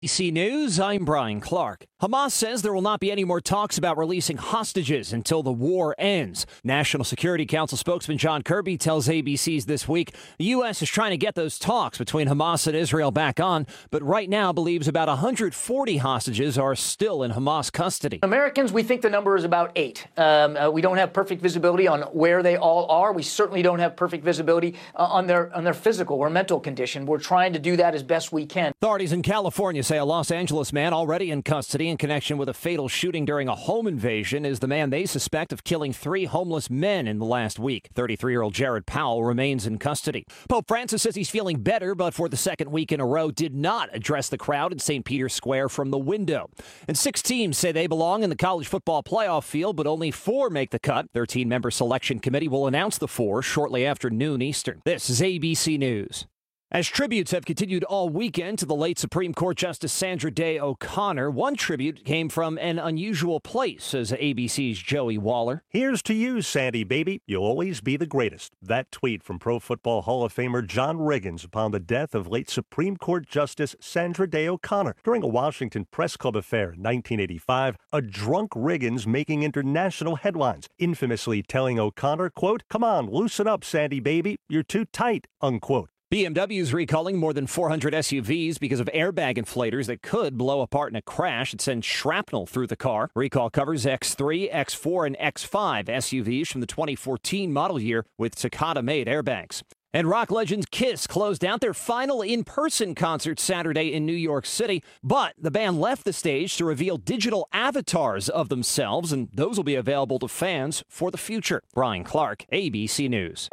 ABC News, I'm Brian Clark. Hamas says there will not be any more talks about releasing hostages until the war ends. National Security Council spokesman John Kirby tells ABC's This Week the U.S. is trying to get those talks between Hamas and Israel back on, but right now believes about 140 hostages are still in Hamas custody. Americans, we think the number is about 8. We don't have perfect visibility on where they all are. We certainly don't have perfect visibility on their physical or mental condition. We're trying to do that as best we can. Authorities in California say a Los Angeles man already in custody in connection with a fatal shooting during a home invasion is the man they suspect of killing 3 homeless men in the last week. 33-year-old Jared Powell remains in custody. Pope Francis says he's feeling better, but for the second week in a row did not address the crowd at St. Peter's Square from the window. And 6 teams say they belong in the college football playoff field, but only 4 make the cut. 13-member selection committee will announce the 4 shortly after noon Eastern. This is ABC News. As tributes have continued all weekend to the late Supreme Court Justice Sandra Day O'Connor, one tribute came from an unusual place, says ABC's Joey Waller. Here's to you, Sandy baby. You'll always be the greatest. That tweet from Pro Football Hall of Famer John Riggins upon the death of late Supreme Court Justice Sandra Day O'Connor. During a Washington Press Club affair in 1985, a drunk Riggins making international headlines, infamously telling O'Connor, quote, "Come on, loosen up, Sandy baby. You're too tight," unquote. BMW is recalling more than 400 SUVs because of airbag inflators that could blow apart in a crash and send shrapnel through the car. Recall covers X3, X4, and X5 SUVs from the 2014 model year with Takata-made airbags. And rock legends Kiss closed out their final in-person concert Saturday in New York City, but the band left the stage to reveal digital avatars of themselves, and those will be available to fans for the future. Brian Clark, ABC News.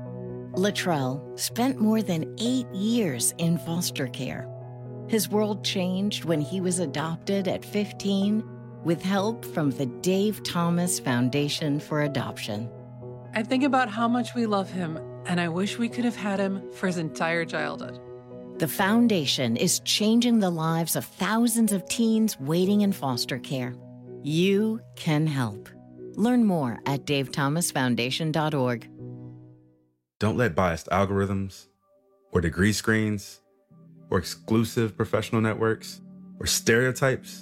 Latrell spent more than 8 years in foster care. His world changed when he was adopted at 15 with help from the Dave Thomas Foundation for Adoption. I think about how much we love him, and I wish we could have had him for his entire childhood. The foundation is changing the lives of thousands of teens waiting in foster care. You can help. Learn more at davethomasfoundation.org. Don't let biased algorithms, or degree screens, or exclusive professional networks, or stereotypes.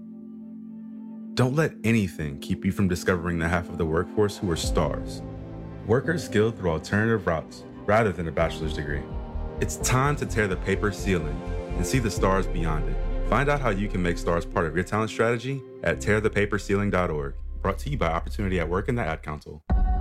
Don't let anything keep you from discovering the half of the workforce who are stars. Workers skilled through alternative routes rather than a bachelor's degree. It's time to tear the paper ceiling and see the stars beyond it. Find out how you can make stars part of your talent strategy at tearthepaperceiling.org. Brought to you by Opportunity at Work and the Ad Council.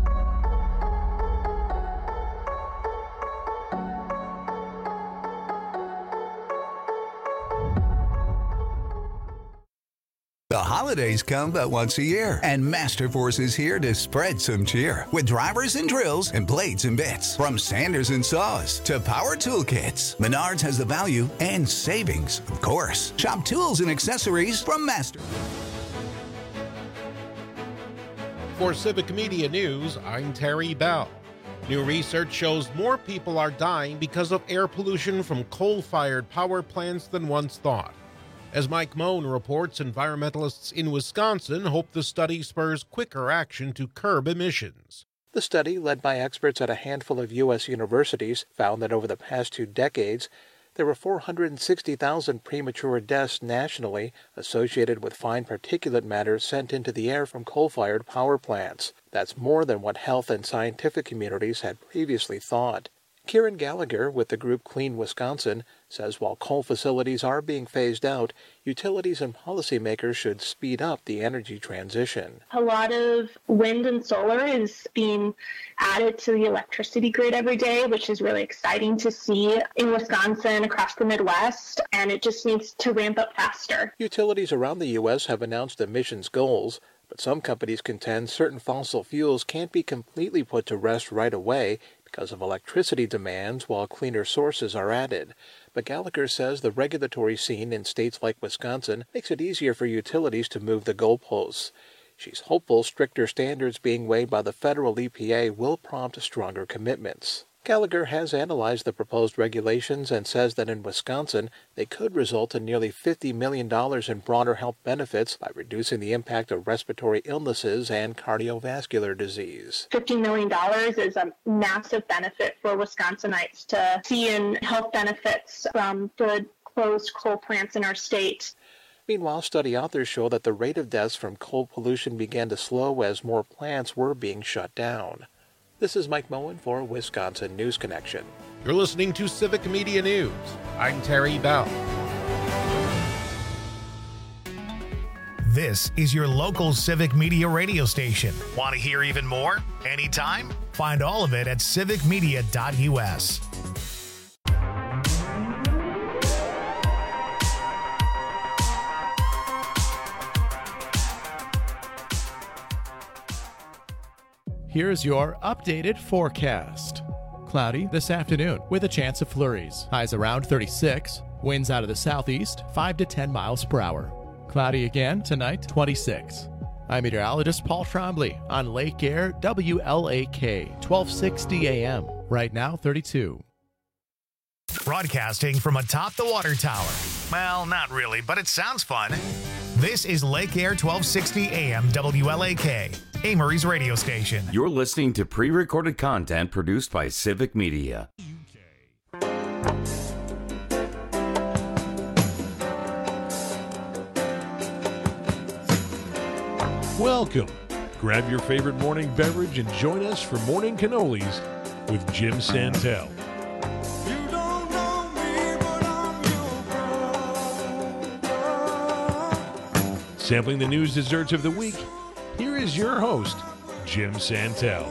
The holidays come but once a year, and Masterforce is here to spread some cheer with drivers and drills and blades and bits. From sanders and saws to power tool kits, Menards has the value and savings, of course. Shop tools and accessories from Master. For Civic Media News, I'm Terry Bell. New research shows more people are dying because of air pollution from coal-fired power plants than once thought. As Mike Moan reports, environmentalists in Wisconsin hope the study spurs quicker action to curb emissions. The study, led by experts at a handful of U.S. universities, found that over the past 2 decades, there were 460,000 premature deaths nationally associated with fine particulate matter sent into the air from coal-fired power plants. That's more than what health and scientific communities had previously thought. Kieran Gallagher with the group Clean Wisconsin says while coal facilities are being phased out, utilities and policymakers should speed up the energy transition. A lot of wind and solar is being added to the electricity grid every day, which is really exciting to see in Wisconsin, across the Midwest, and it just needs to ramp up faster. Utilities around the U.S. have announced emissions goals, but some companies contend certain fossil fuels can't be completely put to rest right away because of electricity demands while cleaner sources are added. But Gallagher says the regulatory scene in states like Wisconsin makes it easier for utilities to move the goalposts. She's hopeful stricter standards being weighed by the federal EPA will prompt stronger commitments. Gallagher has analyzed the proposed regulations and says that in Wisconsin, they could result in nearly $50 million in broader health benefits by reducing the impact of respiratory illnesses and cardiovascular disease. $50 million is a massive benefit for Wisconsinites to see in health benefits from the closed coal plants in our state. Meanwhile, study authors show that the rate of deaths from coal pollution began to slow as more plants were being shut down. This is Mike Moen for Wisconsin News Connection. You're listening to Civic Media News. I'm Terry Bell. This is your local Civic Media radio station. Want to hear even more? Anytime? Find all of it at civicmedia.us. Here's your updated forecast. Cloudy this afternoon with a chance of flurries. Highs around 36. Winds out of the southeast 5 to 10 miles per hour. Cloudy again tonight, 26. I'm meteorologist Paul Trombley on Lake Air WLAK 1260 AM. Right now, 32. Broadcasting from atop the water tower. Well, not really, but it sounds fun. This is Lake Air 1260 AM WLAK, Amory's radio station. You're listening to pre-recorded content produced by Civic Media. Welcome. Grab your favorite morning beverage and join us for Morning Cannolis with Jim Santel. Sampling the news desserts of the week, here is your host, Jim Santel.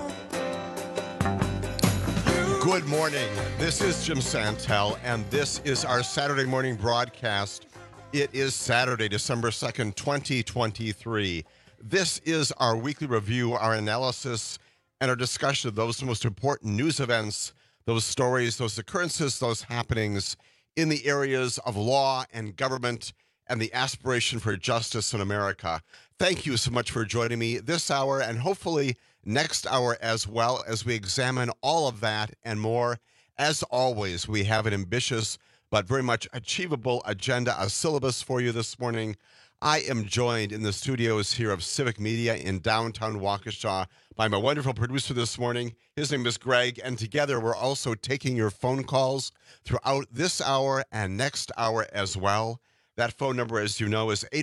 Good morning. This is Jim Santel, and this is our Saturday morning broadcast. It is Saturday, December 2nd, 2023. This is our weekly review, our analysis, and our discussion of those most important news events, those stories, those occurrences, those happenings in the areas of law and government and the aspiration for justice in America. Thank you so much for joining me this hour and hopefully next hour as well as we examine all of that and more. As always, we have an ambitious but very much achievable agenda, a syllabus for you this morning. I am joined in the studios here of Civic Media in downtown Waukesha by my wonderful producer this morning. His name is Greg, and together we're also taking your phone calls throughout this hour and next hour as well. That phone number, as you know, is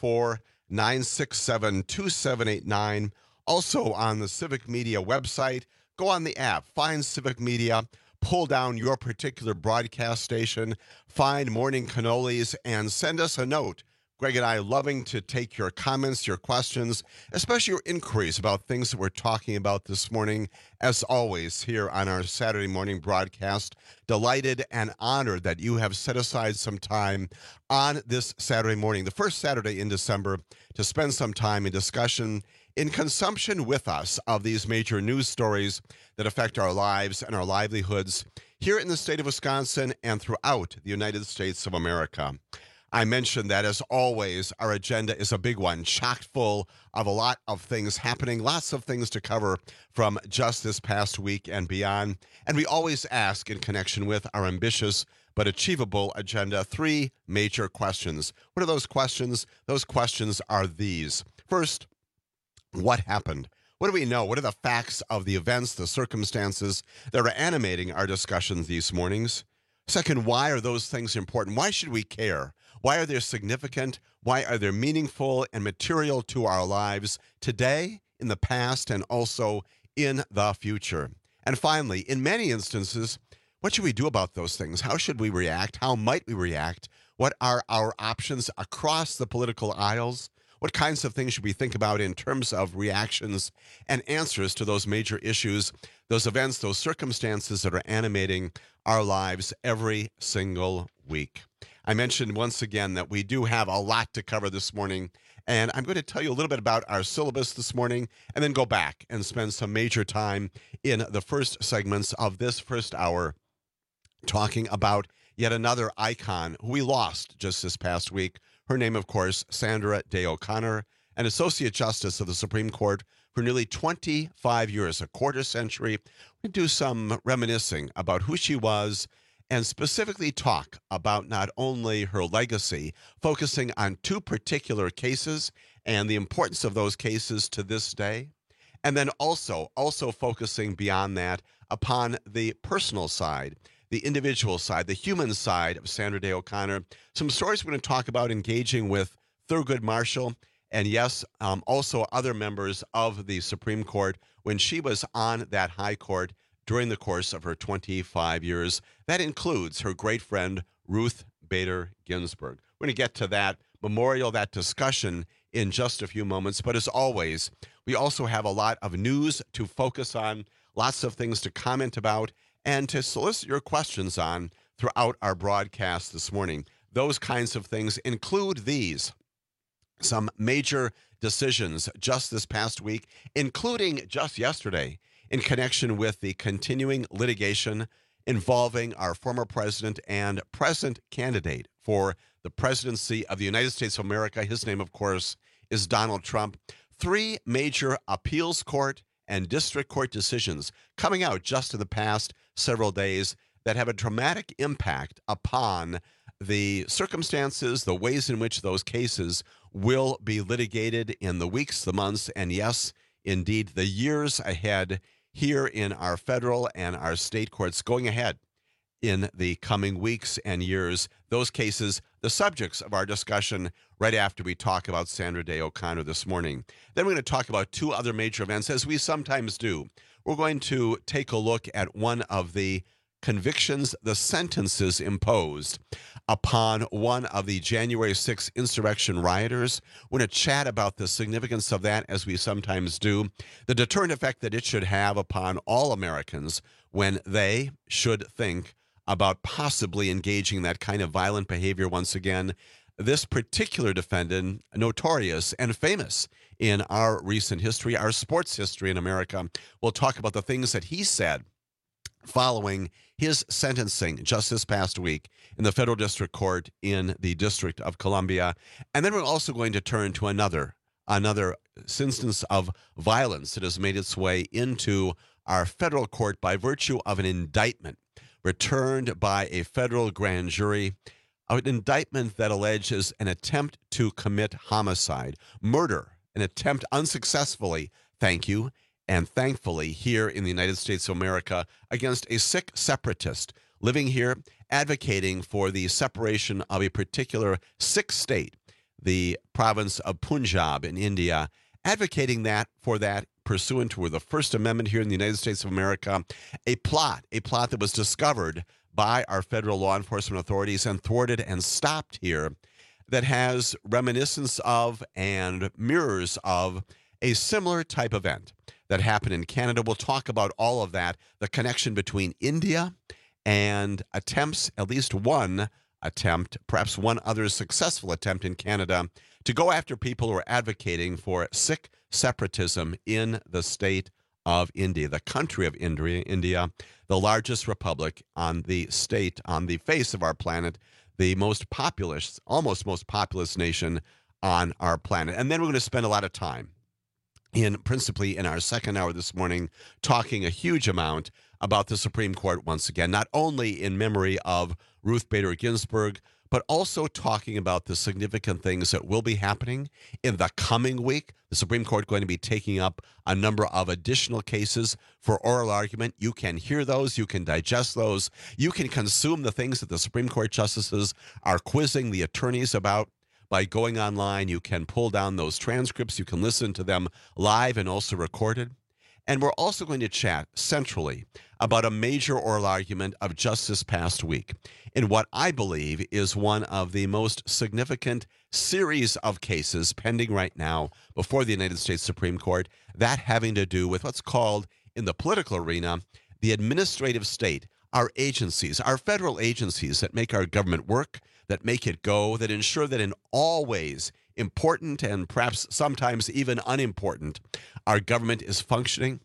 844-967-2789. Also on the Civic Media website, go on the app, find Civic Media, pull down your particular broadcast station, find Morning Cannolis, and send us a note. Greg and I are loving to take your comments, your questions, especially your inquiries about things that we're talking about this morning. As always, here on our Saturday morning broadcast, delighted and honored that you have set aside some time on this Saturday morning, the first Saturday in December, to spend some time in discussion, in consumption with us of these major news stories that affect our lives and our livelihoods here in the state of Wisconsin and throughout the United States of America. I mentioned that, as always, our agenda is a big one, chock full of a lot of things happening, lots of things to cover from just this past week and beyond. And we always ask, in connection with our ambitious but achievable agenda, three major questions. What are those questions? Those questions are these. First, what happened? What do we know? What are the facts of the events, the circumstances that are animating our discussions these mornings? Second, why are those things important? Why should we care? Why are they significant? Why are they meaningful and material to our lives today, in the past, and also in the future? And finally, in many instances, what should we do about those things? How should we react? How might we react? What are our options across the political aisles? What kinds of things should we think about in terms of reactions and answers to those major issues, those events, those circumstances that are animating our lives every single week? I mentioned once again that we do have a lot to cover this morning, and I'm going to tell you a little bit about our syllabus this morning and then go back and spend some major time in the first segments of this first hour talking about yet another icon who we lost just this past week. Her name, of course, Sandra Day O'Connor, an Associate Justice of the Supreme Court for nearly 25 years, a quarter century. We do some reminiscing about who she was and specifically talk about not only her legacy, focusing on two particular cases and the importance of those cases to this day, and then also focusing beyond that upon the personal side, the individual side, the human side of Sandra Day O'Connor. Some stories we're going to talk about engaging with Thurgood Marshall and, yes, also other members of the Supreme Court when she was on that high court during the course of her 25 years. That includes her great friend, Ruth Bader Ginsburg. We're going to get to that memorial, that discussion in just a few moments. But as always, we also have a lot of news to focus on, lots of things to comment about, and to solicit your questions on throughout our broadcast this morning. Those kinds of things include these. Some major decisions just this past week, including just yesterday, in connection with the continuing litigation involving our former president and present candidate for the presidency of the United States of America. His name, of course, is Donald Trump. 3 major appeals court and district court decisions coming out just in the past several days that have a dramatic impact upon the circumstances, the ways in which those cases will be litigated in the weeks, the months, and yes, indeed, the years ahead here in our federal and our state courts going ahead in the coming weeks and years. Those cases, the subjects of our discussion right after we talk about Sandra Day O'Connor this morning. Then we're going to talk about 2 other major events, as we sometimes do. We're going to take a look at one of the convictions, the sentences imposed upon one of the January 6th insurrection rioters. We're going to chat about the significance of that, as we sometimes do, the deterrent effect that it should have upon all Americans when they should think about possibly engaging in that kind of violent behavior once again. This particular defendant, notorious and famous in our recent history, our sports history in America, we'll talk about the things that he said following his sentencing just this past week in the federal district court in the District of Columbia. And then we're also going to turn to another instance of violence that has made its way into our federal court by virtue of an indictment returned by a federal grand jury, an indictment that alleges an attempt to commit homicide, murder, an attempt unsuccessfully, thank you, and thankfully here in the United States of America against a Sikh separatist living here, advocating for the separation of a particular Sikh state, the province of Punjab in India, advocating for that pursuant to the First Amendment here in the United States of America, a plot that was discovered by our federal law enforcement authorities and thwarted and stopped here, that has reminiscence of and mirrors of a similar type event that happened in Canada. We'll talk about all of that, the connection between India and attempts, at least one attempt, perhaps one other successful attempt in Canada to go after people who are advocating for Sikh separatism in the state of India, the country of India, the largest republic on the face of our planet, the most populous, almost most populous nation on our planet. And then we're going to spend a lot of time principally in our second hour this morning, talking a huge amount about the Supreme Court once again, not only in memory of Ruth Bader Ginsburg, but also talking about the significant things that will be happening in the coming week. The Supreme Court going to be taking up a number of additional cases for oral argument. You can hear those. You can digest those. You can consume the things that the Supreme Court justices are quizzing the attorneys about by going online. You can pull down those transcripts. You can listen to them live and also recorded. And we're also going to chat centrally about a major oral argument of just this past week in what I believe is one of the most significant series of cases pending right now before the United States Supreme Court, that having to do with what's called in the political arena the administrative state, our agencies, our federal agencies that make our government work, that make it go, that ensure that in all ways, important and perhaps sometimes even unimportant, our government is functioning.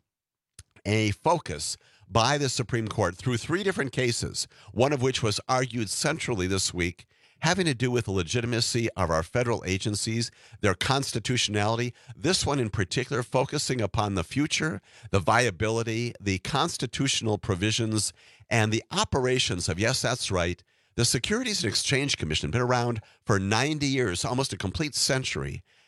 A focus by the Supreme Court through three different cases, one of which was argued centrally this week, having to do with the legitimacy of our federal agencies, their constitutionality. This one in particular focusing upon the future, the viability, the constitutional provisions, and the operations of, yes, that's right, the Securities and Exchange Commission, been around for 90 years, almost a complete century,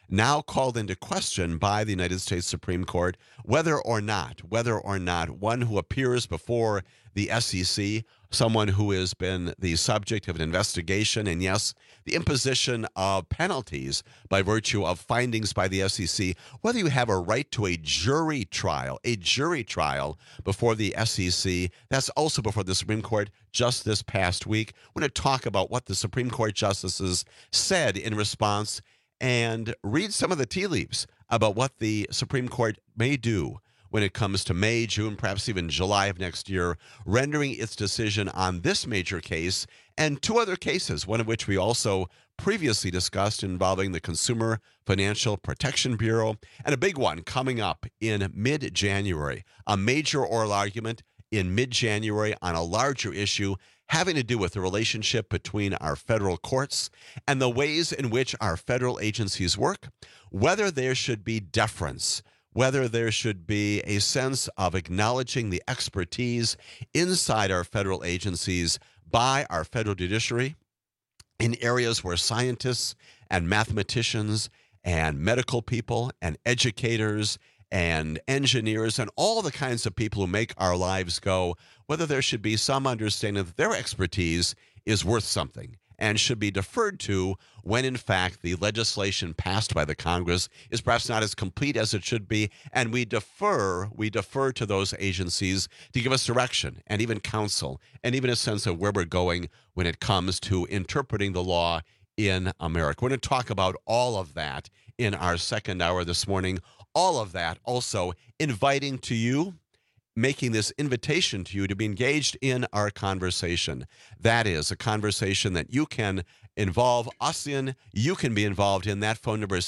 now called into question by the United States Supreme Court, whether or not one who appears before the SEC, someone who has been the subject of an investigation, and yes, the imposition of penalties by virtue of findings by the SEC, whether you have a right to a jury trial before the SEC. That's also before the Supreme Court just this past week. We're going to talk about what the Supreme Court justices said in response and read some of the tea leaves about what the Supreme Court may do when it comes to May, June, perhaps even July of next year, rendering its decision on this major case and two other cases, one of which we also previously discussed involving the Consumer Financial Protection Bureau, and a big one coming up in mid-January, a major oral argument in mid-January on a larger issue having to do with the relationship between our federal courts and the ways in which our federal agencies work, whether there should be deference, whether there should be a sense of acknowledging the expertise inside our federal agencies by our federal judiciary in areas where scientists and mathematicians and medical people and educators and engineers and all the kinds of people who make our lives go, whether there should be some understanding that their expertise is worth something and should be deferred to when, in fact, the legislation passed by the Congress is perhaps not as complete as it should be, and we defer to those agencies to give us direction and even counsel and even a sense of where we're going when it comes to interpreting the law in America. We're going to talk about all of that in our second hour this morning. All of that also inviting to you, making this invitation to you to be engaged in our conversation. That is a conversation that you can involve us in. You can be involved in. That phone number is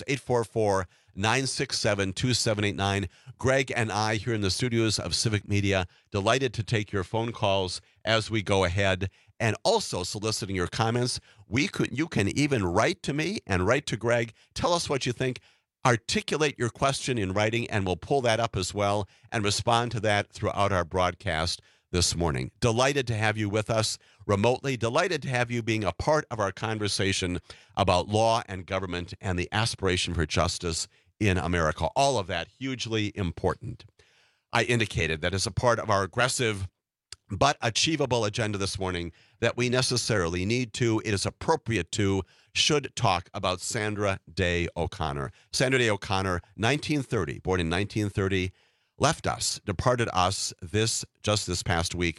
844-967-2789. Greg and I here in the studios of Civic Media, delighted to take your phone calls as we go ahead, and also soliciting your comments. You can even write to me and write to Greg. Tell us what you think. Articulate your question in writing, and we'll pull that up as well and respond to that throughout our broadcast this morning. Delighted to have you with us remotely. Delighted to have you being a part of our conversation about law and government and the aspiration for justice in America. All of that hugely important. I indicated that as a part of our aggressive but achievable agenda this morning that we necessarily need to, it is appropriate to, should talk about Sandra Day O'Connor. Sandra Day O'Connor, 1930, born in 1930, left us, departed us this past week,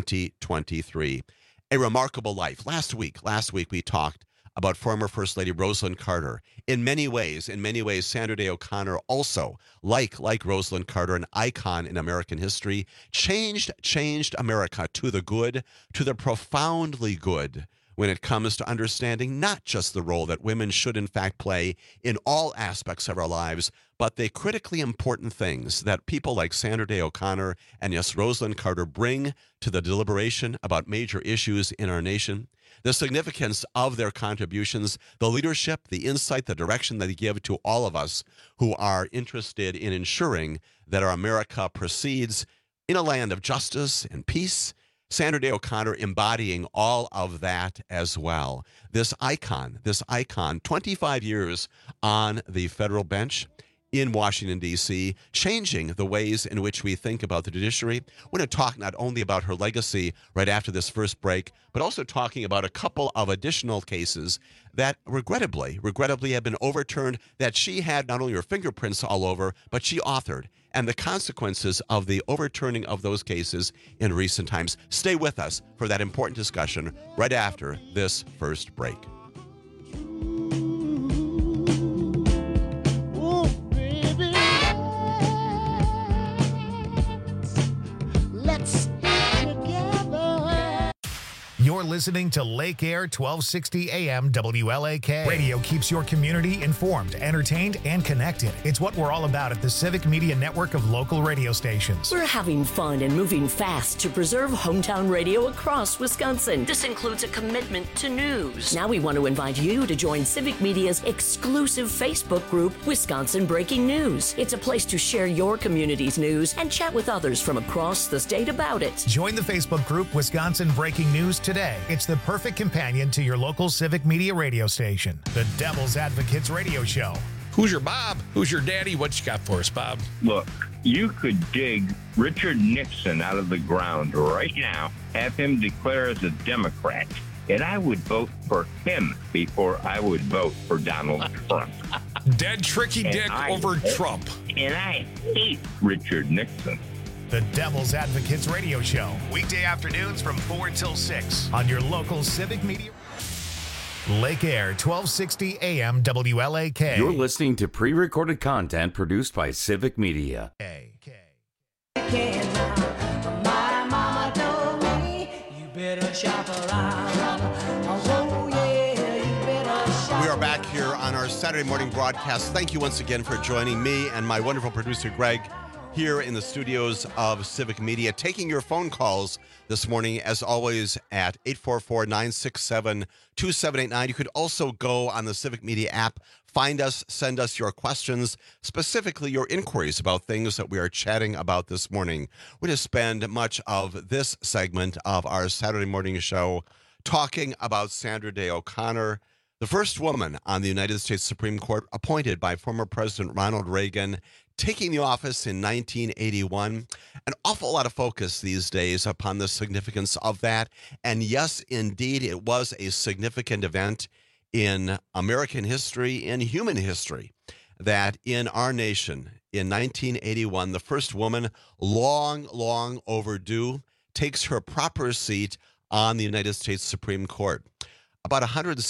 2023. A remarkable life. Last week we talked about former First Lady Rosalynn Carter. In many ways, Sandra Day O'Connor also, like Rosalynn Carter, an icon in American history, changed America to the good, to the profoundly good, when it comes to understanding not just the role that women should in fact play in all aspects of our lives, but the critically important things that people like Sandra Day O'Connor and yes, Rosalynn Carter bring to the deliberation about major issues in our nation. The significance of their contributions, the leadership, the insight, the direction that they give to all of us who are interested in ensuring that our America proceeds in a land of justice and peace. Sandra Day O'Connor embodying all of that as well. This icon, 25 years on the federal bench in Washington, D.C., changing the ways in which we think about the judiciary. We're going to talk not only about her legacy right after this first break, but also talking about a couple of additional cases that regrettably have been overturned, that she had not only her fingerprints all over, but she authored, and the consequences of the overturning of those cases in recent times. Stay with us for that important discussion right after this first break. You're listening to Lake Air 1260 AM WLAK. Radio keeps your community informed, entertained, and connected. It's what we're all about at the Civic Media Network of local radio stations. We're having fun and moving fast to preserve hometown radio across Wisconsin. This includes a commitment to news. Now we want to invite you to join Civic Media's exclusive Facebook group, Wisconsin Breaking News. It's a place to share your community's news and chat with others from across the state about it. Join the Facebook group, Wisconsin Breaking News, today. It's the perfect companion to your local Civic Media radio station, the Devil's Advocates Radio Show. Who's your Bob? Who's your daddy? What you got for us, Bob? Look, you could dig Richard Nixon out of the ground right now, have him declare as a Democrat, and I would vote for him before I would vote for Donald Trump. Dead tricky dick over Trump. And I hate Richard Nixon. The Devil's Advocates Radio Show, weekday afternoons from 4 till 6 on your local Civic Media. Lake Air, 1260 AM WLAK. You're listening to pre-recorded content produced by Civic Media. My mama told me you better shop around. Oh, yeah, you better shop. We are back here on our Saturday morning broadcast. Thank you once again for joining me and my wonderful producer, Greg, here in the studios of Civic Media, taking your phone calls this morning, as always, at 844-967-2789. You could also go on the Civic Media app, find us, send us your questions, specifically your inquiries about things that we are chatting about this morning. We're going to spend much of this segment of our Saturday morning show talking about Sandra Day O'Connor, the first woman on the United States Supreme Court appointed by former President Ronald Reagan, taking the office in 1981. An awful lot of focus these days upon the significance of that. And yes, indeed, it was a significant event in American history, in human history, that in our nation in 1981, the first woman, long overdue, takes her proper seat on the United States Supreme Court. About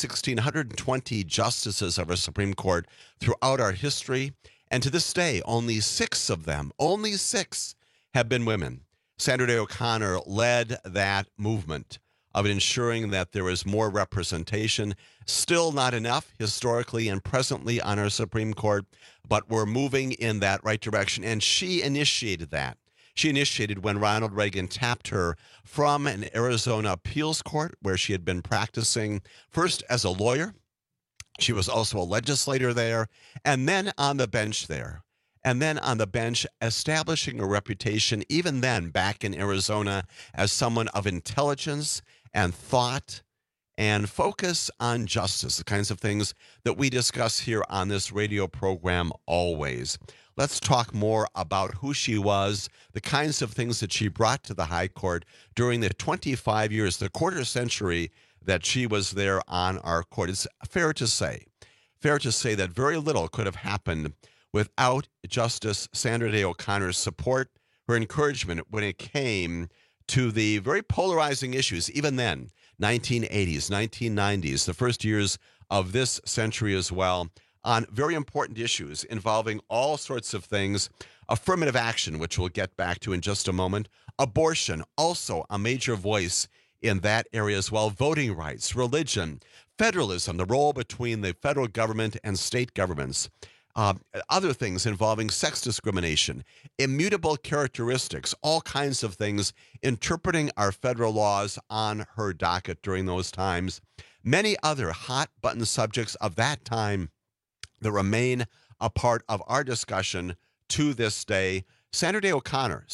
120 justices of our Supreme Court throughout our history. And to this day, only 6 of them, only 6 have been women. Sandra Day O'Connor led that movement of ensuring that there was more representation. Still not enough historically and presently on our Supreme Court, but we're moving in that right direction. And she initiated that. She initiated when Ronald Reagan tapped her from an Arizona appeals court where she had been practicing first as a lawyer. She was also a legislator there, and then on the bench there. And then on the bench, establishing a reputation, even then, back in Arizona, as someone of intelligence and thought and focus on justice, the kinds of things that we discuss here on this radio program always. Let's talk more about who she was, the kinds of things that she brought to the High Court during the 25 years, the quarter century that she was there on our court. It's fair to say that very little could have happened without Justice Sandra Day O'Connor's support, her encouragement when it came to the very polarizing issues, even then, 1980s, 1990s, the first years of this century as well, on very important issues involving all sorts of things. Affirmative action, which we'll get back to in just a moment. Abortion, also a major voice in that area as well. Voting rights, religion, federalism, the role between the federal government and state governments. Other things involving sex discrimination, immutable characteristics, all kinds of things, interpreting our federal laws on her docket during those times. Many other hot-button subjects of that time that remain a part of our discussion to this day. Sandra Day O'Connor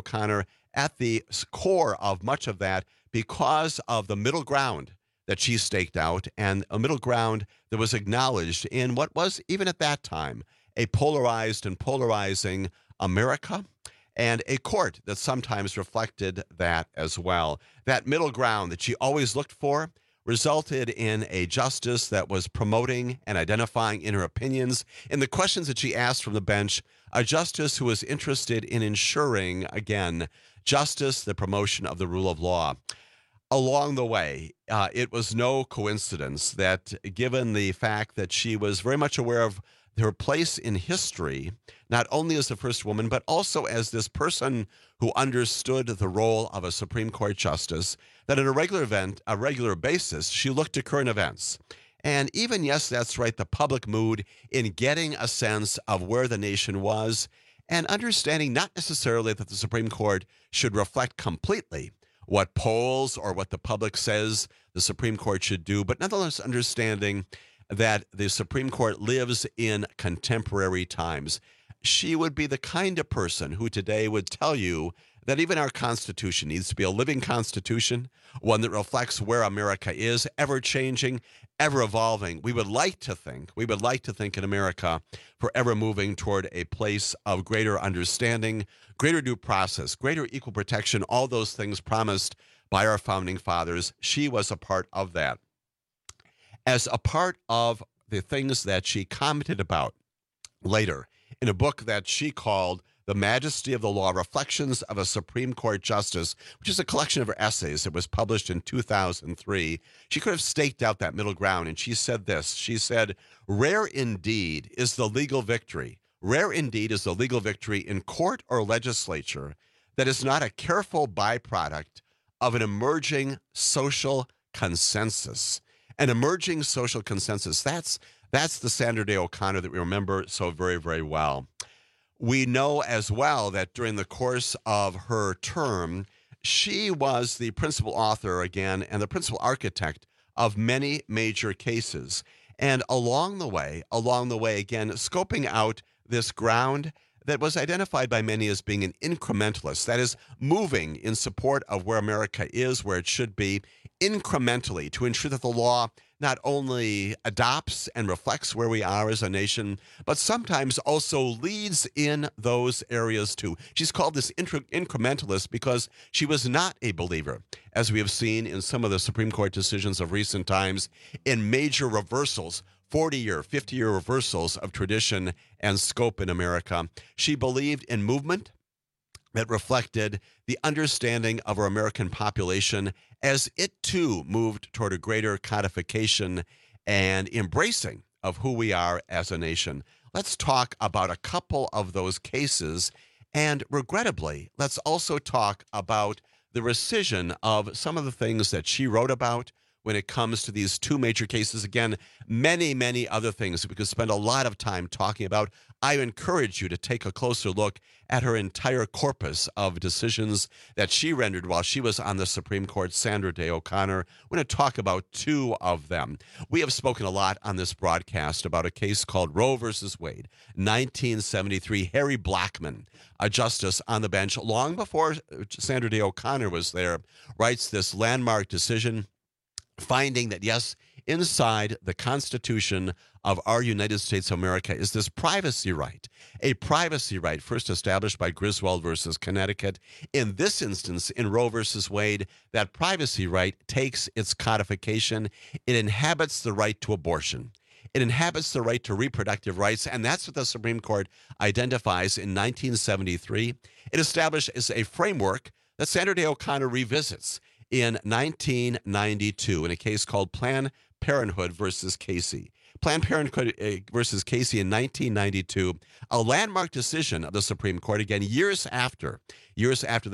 at the core of much of that because of the middle ground that she staked out, and a middle ground that was acknowledged in what was, even at that time, a polarized and polarizing America, and a court that sometimes reflected that as well. That middle ground that she always looked for resulted in a justice that was promoting and identifying in her opinions, in the questions that she asked from the bench, a justice who was interested in ensuring, again, justice, the promotion of the rule of law. Along the way, it was no coincidence that, given the fact that she was very much aware of her place in history, not only as the first woman, but also as this person who understood the role of a Supreme Court justice, that on a regular basis, she looked to current events. And even, yes, that's right, the public mood in getting a sense of where the nation was and understanding not necessarily that the Supreme Court should reflect completely what polls or what the public says the Supreme Court should do, but nonetheless understanding that the Supreme Court lives in contemporary times. She would be the kind of person who today would tell you that even our Constitution needs to be a living Constitution, one that reflects where America is, ever-changing, ever-evolving. We would like to think in America forever moving toward a place of greater understanding, greater due process, greater equal protection, all those things promised by our founding fathers. She was a part of that. As a part of the things that she commented about later in a book that she called The Majesty of the Law, Reflections of a Supreme Court Justice, which is a collection of her essays that was published in 2003. She could have staked out that middle ground, and she said this. She said, rare indeed is the legal victory. Rare indeed is the legal victory in court or legislature that is not a careful byproduct of an emerging social consensus. An emerging social consensus. That's the Sandra Day O'Connor that we remember so very, very well. We know as well that during the course of her term, she was the principal author again and the principal architect of many major cases. And along the way, again, scoping out this ground that was identified by many as being an incrementalist, that is, moving in support of where America is, where it should be, incrementally to ensure that the law not only adopts and reflects where we are as a nation, but sometimes also leads in those areas too. She's called this incrementalist because she was not a believer, as we have seen in some of the Supreme Court decisions of recent times, in major reversals, 40-year, 50-year reversals of tradition and scope in America. She believed in movement that reflected the understanding of our American population as it too moved toward a greater codification and embracing of who we are as a nation. Let's talk about a couple of those cases, and regrettably, let's also talk about the rescission of some of the things that she wrote about when it comes to these two major cases. Again, many, many other things that we could spend a lot of time talking about. I encourage you to take a closer look at her entire corpus of decisions that she rendered while she was on the Supreme Court, Sandra Day O'Connor. We're going to talk about two of them. We have spoken a lot on this broadcast about a case called Roe versus Wade, 1973. Harry Blackmun, a justice on the bench long before Sandra Day O'Connor was there, writes this landmark decision finding that, yes, inside the Constitution of our United States of America is this privacy right, a privacy right first established by Griswold versus Connecticut. In this instance, in Roe versus Wade, that privacy right takes its codification. It inhabits the right to abortion. It inhabits the right to reproductive rights, and that's what the Supreme Court identifies in 1973. It establishes a framework that Sandra Day O'Connor revisits in 1992 in a case called Planned Parenthood versus Casey. Planned Parenthood versus Casey in 1992, a landmark decision of the Supreme Court, again, years after the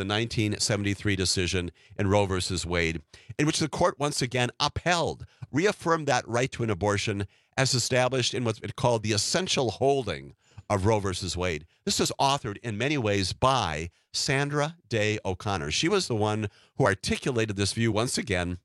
1973 decision in Roe versus Wade, in which the court once again reaffirmed that right to an abortion as established in what's called the essential holding of Roe versus Wade. This was authored in many ways by Sandra Day O'Connor. She was the one who articulated this view once again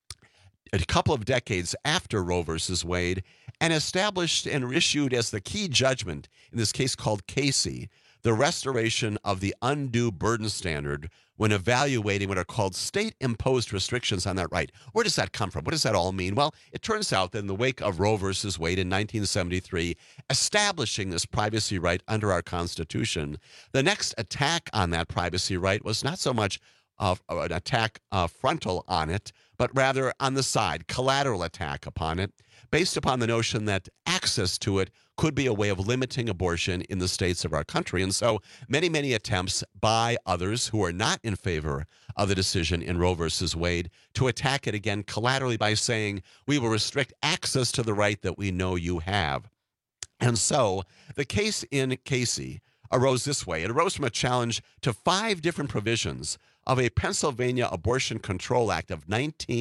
a couple of decades after Roe versus Wade and established and issued as the key judgment in this case called Casey, the restoration of the undue burden standard when evaluating what are called state-imposed restrictions on that right. Where does that come from? What does that all mean? Well, it turns out that in the wake of Roe versus Wade in 1973, establishing this privacy right under our Constitution, the next attack on that privacy right was not so much an attack frontal on it, but rather on the side, collateral attack upon it, based upon the notion that access to it could be a way of limiting abortion in the states of our country. And so many, many attempts by others who are not in favor of the decision in Roe versus Wade to attack it again collaterally by saying, we will restrict access to the right that we know you have. And so the case in Casey arose this way. It arose from a challenge to 5 different provisions of a Pennsylvania Abortion Control Act of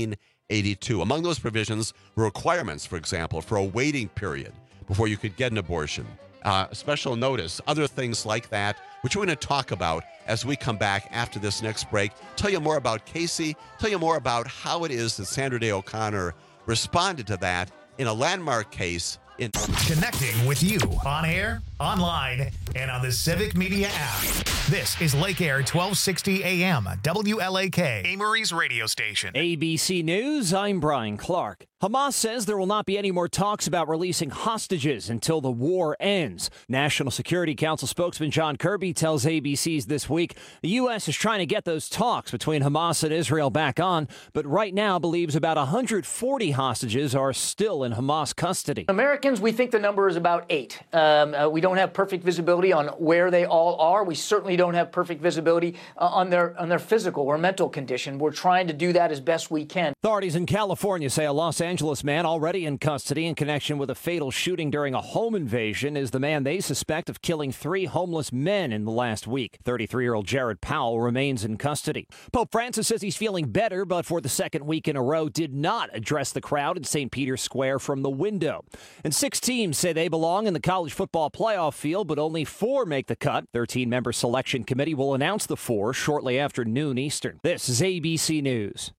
1982. Among those provisions were requirements, for example, for a waiting period before you could get an abortion, special notice, other things like that, which we're going to talk about as we come back after this next break. Tell you more about Casey, tell you more about how it is that Sandra Day O'Connor responded to that in a landmark case Connecting with you on air, online, and on the Civic Media app. This is Lake Air 1260 AM, WLAK, Amory's radio station. ABC News, I'm Brian Clark. Hamas says there will not be any more talks about releasing hostages until the war ends. National Security Council spokesman John Kirby tells ABC's This Week the U.S. is trying to get those talks between Hamas and Israel back on, but right now believes about 140 hostages are still in Hamas custody. Americans, we think the number is about 8. We don't have perfect visibility on where they all are. We certainly don't have perfect visibility on their physical or mental condition. We're trying to do that as best we can. Authorities in California say a Los Angeles man already in custody in connection with a fatal shooting during a home invasion is the man they suspect of killing 3 homeless men in the last week. 33-year-old Jared Powell remains in custody. Pope Francis says he's feeling better, but for the second week in a row did not address the crowd in St. Peter's Square from the window. And 6 teams say they belong in the college football playoff field, but only 4 make the cut. 13-member selection committee will announce the 4 shortly after noon Eastern. This is ABC News.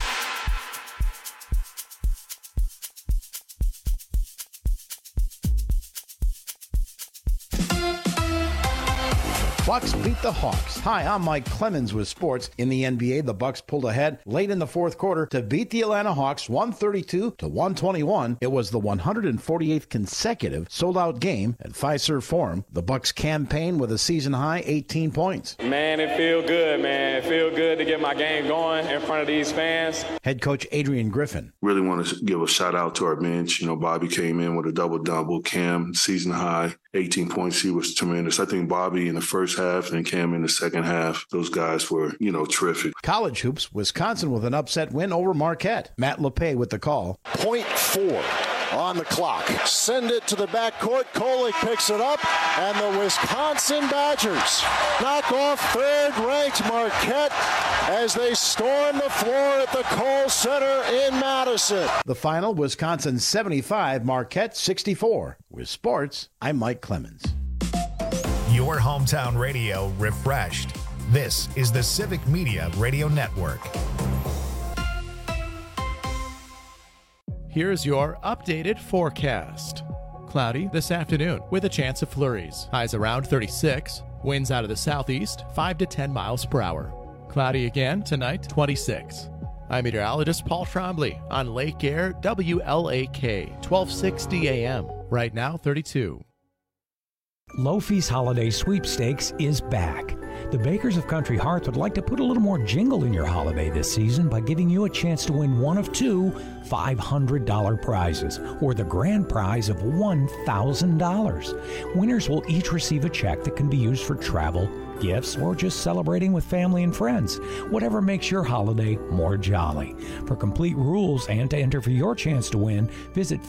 Bucks beat the Hawks. Hi, I'm Mike Clemens with sports. In the NBA, the Bucks pulled ahead late in the fourth quarter to beat the Atlanta Hawks 132-121. It was the 148th consecutive sold-out game at Fiserv Forum. The Bucks campaign with a season-high 18 points. Man, it feel good, man. It feel good to get my game going in front of these fans. Head coach Adrian Griffin. Really want to give a shout-out to our bench. You know, Bobby came in with a double-double. Cam, season-high 18 points. He was tremendous. I think Bobby in the first half and Cam in the second half, those guys were, terrific. College hoops, Wisconsin with an upset win over Marquette. Matt LePay with the call. 0.4 on the clock. Send it to the backcourt. Kolek picks it up, and the Wisconsin Badgers knock off third-ranked Marquette as they storm the floor at the Kohl Center in Madison. The final, Wisconsin 75, Marquette 64. With sports, I'm Mike Clemens. Your hometown radio refreshed. This is the Civic Media Radio Network. Here's your updated forecast. Cloudy this afternoon with a chance of flurries. Highs around 36. Winds out of the southeast, 5 to 10 miles per hour. Cloudy again tonight, 26. I'm meteorologist Paul Trombley on Lake Air, WLAK, 1260 AM. Right now, 32. Lofi's Holiday Sweepstakes is back. The Bakers of Country Hearts would like to put a little more jingle in your holiday this season by giving you a chance to win one of 2 $500 prizes, or the grand prize of $1,000. Winners will each receive a check that can be used for travel, gifts, or just celebrating with family and friends. Whatever makes your holiday more jolly. For complete rules and to enter for your chance to win, visit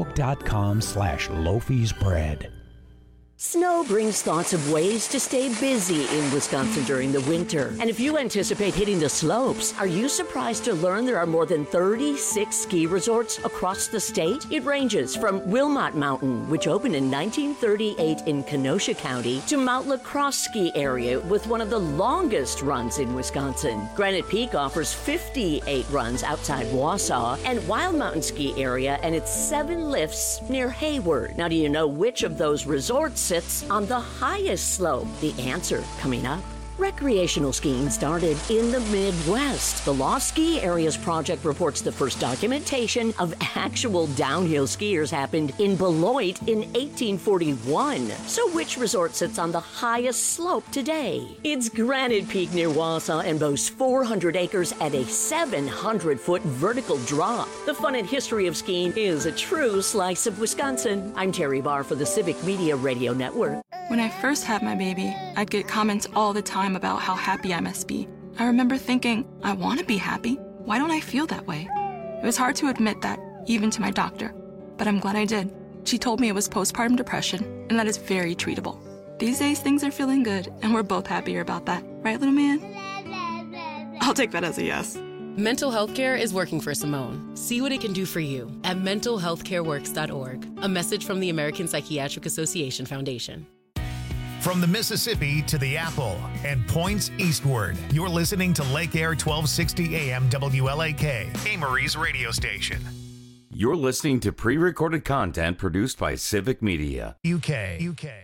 facebook.com/Lofi'sBread. Snow brings thoughts of ways to stay busy in Wisconsin during the winter. And if you anticipate hitting the slopes, are you surprised to learn there are more than 36 ski resorts across the state? It ranges from Wilmot Mountain, which opened in 1938 in Kenosha County, to Mount La Crosse Ski Area with one of the longest runs in Wisconsin. Granite Peak offers 58 runs outside Wausau, and Wild Mountain Ski Area and its 7 lifts near Hayward. Now, do you know which of those resorts sits on the highest slope? The answer coming up. Recreational skiing started in the Midwest. The Lost Ski Areas Project reports the first documentation of actual downhill skiers happened in Beloit in 1841. So which resort sits on the highest slope today? It's Granite Peak near Wausau and boasts 400 acres and a 700-foot vertical drop. The fun and history of skiing is a true slice of Wisconsin. I'm Terry Barr for the Civic Media Radio Network. When I first had my baby, I'd get comments all the time about how happy I must be. I remember thinking, I want to be happy. Why don't I feel that way? It was hard to admit that, even to my doctor, but I'm glad I did. She told me it was postpartum depression, and that is very treatable. These days, things are feeling good, and we're both happier about that. Right, little man? I'll take that as a yes. Mental health care is working for Simone. See what it can do for you at mentalhealthcareworks.org. A message from the American Psychiatric Association Foundation. From the Mississippi to the Apple and points eastward, you're listening to Lake Air 1260 AM WLAK, Amory's radio station. You're listening to pre-recorded content produced by Civic Media. UK.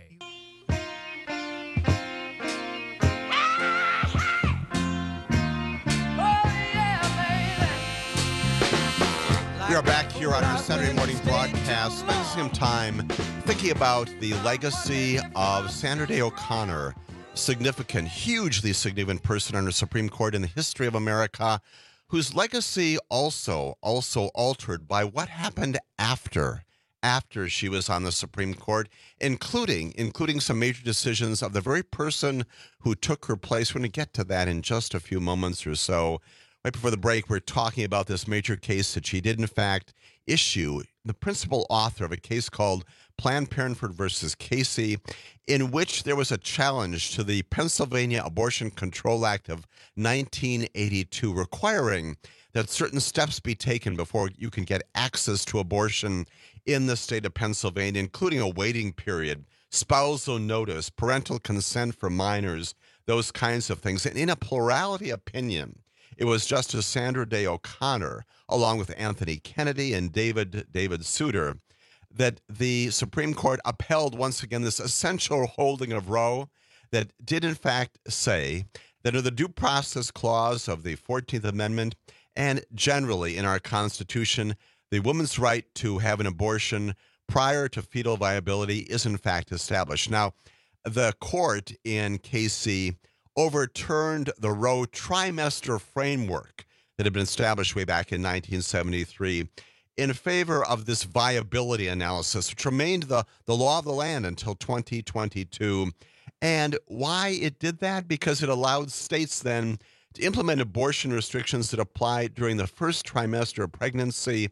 We are back here on our Saturday morning broadcast, spending some time thinking about the legacy of Sandra Day O'Connor, significant, hugely significant person on the Supreme Court in the history of America, whose legacy also altered by what happened after she was on the Supreme Court, including some major decisions of the very person who took her place. We're going to get to that in just a few moments or so. Right before the break, we're talking about this major case that she did, in fact, issue, the principal author of a case called Planned Parenthood versus Casey, in which there was a challenge to the Pennsylvania Abortion Control Act of 1982, requiring that certain steps be taken before you can get access to abortion in the state of Pennsylvania, including a waiting period, spousal notice, parental consent for minors, those kinds of things. And in a plurality opinion, it was Justice Sandra Day O'Connor, along with Anthony Kennedy and David Souter, that the Supreme Court upheld once again this essential holding of Roe that did in fact say that under the Due Process Clause of the 14th Amendment and generally in our Constitution, the woman's right to have an abortion prior to fetal viability is in fact established. Now, the court in Casey overturned the Roe trimester framework that had been established way back in 1973 in favor of this viability analysis, which remained the law of the land until 2022. And why it did that? Because it allowed states then to implement abortion restrictions that apply during the first trimester of pregnancy,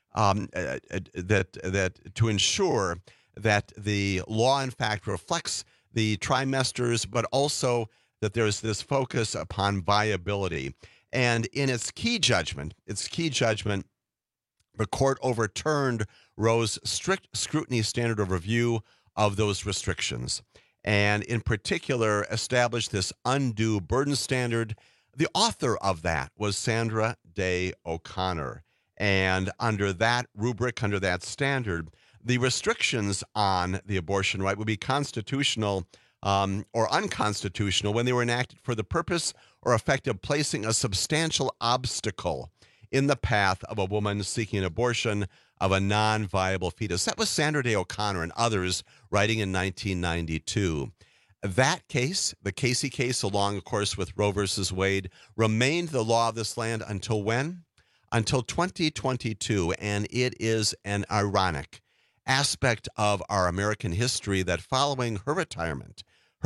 that to ensure that the law, in fact, reflects the trimesters, but also that there's this focus upon viability. And in its key judgment, the court overturned Roe's strict scrutiny standard of review of those restrictions, and in particular established this undue burden standard. The author of that was Sandra Day O'Connor. And under that rubric, under that standard, the restrictions on the abortion right would be constitutional or unconstitutional when they were enacted for the purpose or effect of placing a substantial obstacle in the path of a woman seeking an abortion of a non-viable fetus. That was Sandra Day O'Connor and others writing in 1992. That case, the Casey case, along, of course, with Roe versus Wade, remained the law of this land until when? Until 2022. And it is an ironic aspect of our American history that following her retirement,